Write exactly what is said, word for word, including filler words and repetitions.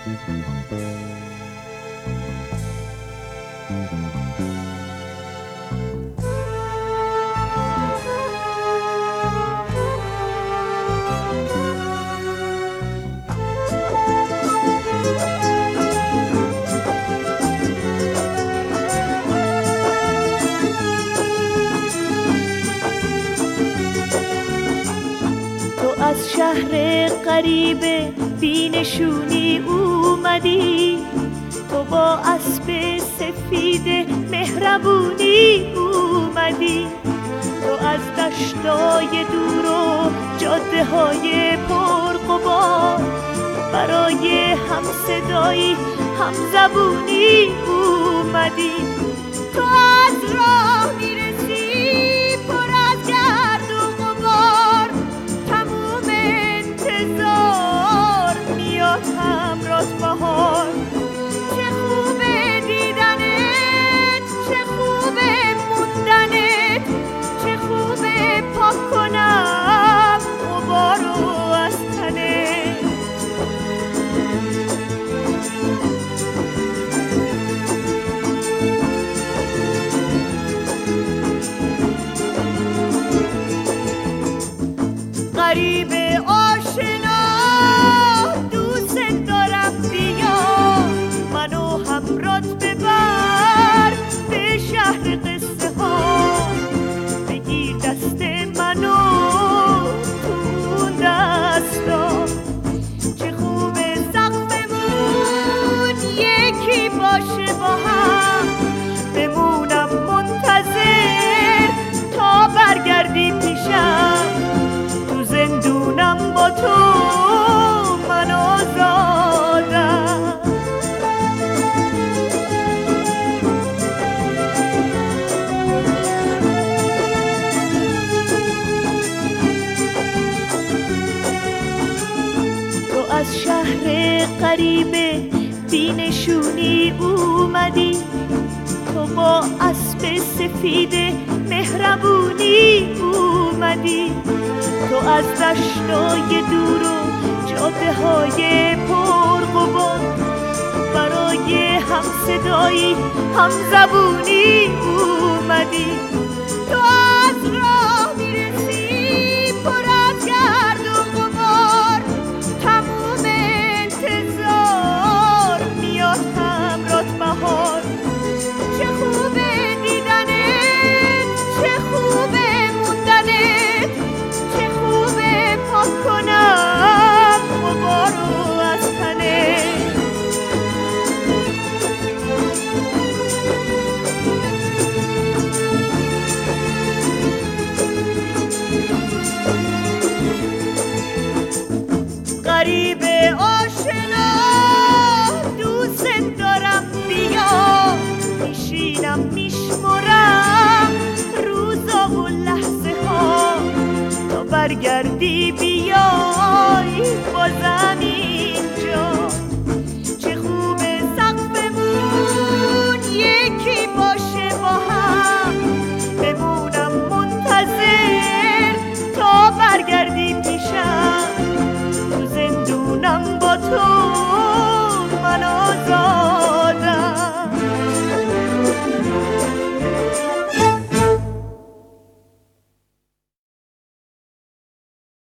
از شهر غریب بینشونی اومدی، تو با اسب سفید مهربونی اومدی، تو از دشتای دور و جاده های پرغبار برای هم صدایی هم زبونی اومدی. تو از راه میرسی پر از گرد و غبار، تموم انتظار میاد همراه بهار. چه خوبه دیدنت، چه خوبه موندنت، چه خوبه پاک کنم غبارو از تنت. غریب آشنا دوست دارم، بیا منو همراهت ببر به شهر قصه ها. بگیر دست منو تو دستا، چه خوبه سقفمون یکی باشه با هم. بمونم منتظر تا برگردی پیشم، زندونم با تو من آزادم. تو از شهر غریب بینشونی اومدی، تو با اسب سفید مهربونی اومدی، تو از دشتای دور و جاده های پرغبار برای هم صدایی هم زبونی اومدی. تو از راه میرسی پر از گرد و غبار، تموم انتظار میاد همراهت بهار. چه خوبه دیدنت، چه خوبه موندنت، چه خوبه پاک کنم غبارو از تنت. غریب آشنا دوست دارم، بیا میشینم میشمرم روزا و لحظه ها تا برگردی بیا.